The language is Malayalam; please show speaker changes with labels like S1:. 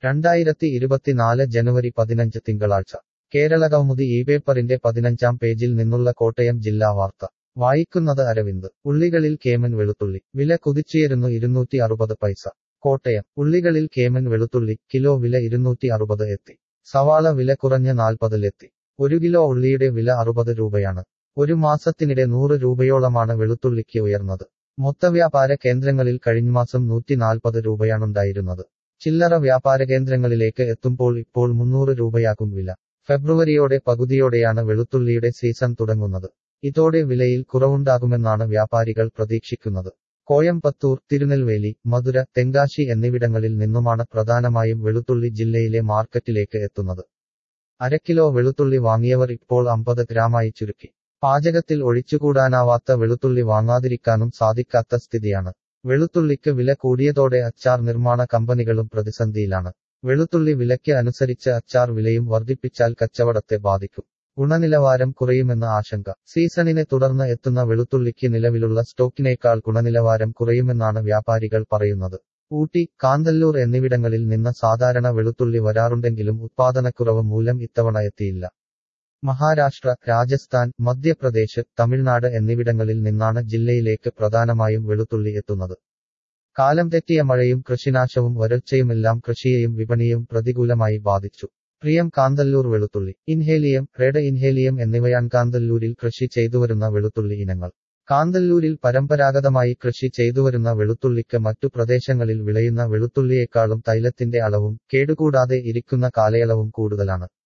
S1: 2024 ജനുവരി 15 തിങ്കളാഴ്ച കേരളകൗമുദി പേപ്പറിന്റെ 15-ാം പേജിൽ നിന്നുള്ള കോട്ടയം ജില്ലാ വാർത്ത വായിക്കുന്നത് അരവിന്ദ്. ഉള്ളികളിൽ കേമൻ വെളുത്തുള്ളി വില കുതിച്ചുയരുന്നു 260 പൈസ. കോട്ടയം. ഉള്ളികളിൽ കേമൻ വെളുത്തുള്ളി കിലോ വില 260 എത്തി. സവാള വില കുറഞ്ഞ് 40-ലെത്തി. 1 കിലോ ഉള്ളിയുടെ വില 60 രൂപയാണ്. ഒരു മാസത്തിനിടെ 100 രൂപയോളമാണ് വെളുത്തുള്ളിക്ക് ഉയർന്നത്. മൊത്തവ്യാപാര കേന്ദ്രങ്ങളിൽ കഴിഞ്ഞമാസം 140 രൂപയാണുണ്ടായിരുന്നത്. ചില്ലറ വ്യാപാര കേന്ദ്രങ്ങളിലേക്ക് എത്തുമ്പോൾ ഇപ്പോൾ 300 രൂപയാകും വില. ഫെബ്രുവരിയോടെ പകുതിയോടെയാണ് വെളുത്തുള്ളിയുടെ സീസൺ തുടങ്ങുന്നത്. ഇതോടെ വിലയിൽ കുറവുണ്ടാകുമെന്നാണ് വ്യാപാരികൾ പ്രതീക്ഷിക്കുന്നത്. കോയമ്പത്തൂർ, തിരുനെൽവേലി, മധുര, തെങ്കാശി എന്നിവിടങ്ങളിൽ നിന്നുമാണ് പ്രധാനമായും വെളുത്തുള്ളി ജില്ലയിലെ മാർക്കറ്റിലേക്ക് എത്തുന്നത്. 1/2 കിലോ വെളുത്തുള്ളി വാങ്ങിയവർ ഇപ്പോൾ 50 ഗ്രാമായി ചുരുക്കി. പാചകത്തിൽ ഒഴിച്ചുകൂടാനാവാത്ത വെളുത്തുള്ളി വാങ്ങാതിരിക്കാനും സാധിക്കാത്ത സ്ഥിതിയാണ്. വെളുത്തുള്ളിക്ക് വില കൂടിയതോടെ അച്ചാർ നിർമ്മാണ കമ്പനികളും പ്രതിസന്ധിയിലാണ്. വെളുത്തുള്ളി വിലയ്ക്ക് അനുസരിച്ച് അച്ചാർ വിലയും വർദ്ധിപ്പിച്ചാൽ കച്ചവടത്തെ ബാധിക്കും. ഗുണനിലവാരം കുറയുമെന്ന ആശങ്ക. സീസണിനെ തുടർന്ന് എത്തുന്ന വെളുത്തുള്ളിക്ക് നിലവിലുള്ള സ്റ്റോക്കിനേക്കാൾ ഗുണനിലവാരം കുറയുമെന്നാണ് വ്യാപാരികൾ പറയുന്നത്. ഊട്ടി, കാന്തല്ലൂർ എന്നിവിടങ്ങളിൽ നിന്ന് സാധാരണ വെളുത്തുള്ളി വരാറുണ്ടെങ്കിലും ഉത്പാദനക്കുറവ് മൂലം ഇത്തവണ എത്തിയില്ല. മഹാരാഷ്ട്ര, രാജസ്ഥാൻ, മധ്യപ്രദേശ്, തമിഴ്നാട് എന്നിവിടങ്ങളിൽ നിന്നാണ് ജില്ലയിലേക്ക് പ്രധാനമായും വെളുത്തുള്ളി എത്തുന്നത്. കാലം തെറ്റിയ മഴയും കൃഷിനാശവും വരൾച്ചയുമെല്ലാം കൃഷിയെയും വിപണിയും പ്രതികൂലമായി ബാധിച്ചു. പ്രിയം കാന്തല്ലൂർ വെളുത്തുള്ളി. ഇൻഹേലിയം, റെഡ് ഇൻഹേലിയം എന്നിവയാണ് കാന്തല്ലൂരിൽ കൃഷി ചെയ്തുവരുന്ന വെളുത്തുള്ളി ഇനങ്ങൾ. കാന്തല്ലൂരിൽ പരമ്പരാഗതമായി കൃഷി ചെയ്തുവരുന്ന വെളുത്തുള്ളിക്ക് മറ്റു പ്രദേശങ്ങളിൽ വിളയുന്ന വെളുത്തുള്ളിയേക്കാളും തൈലത്തിന്റെ അളവും കേടുകൂടാതെ ഇരിക്കുന്ന കാലയളവും കൂടുതലാണ്.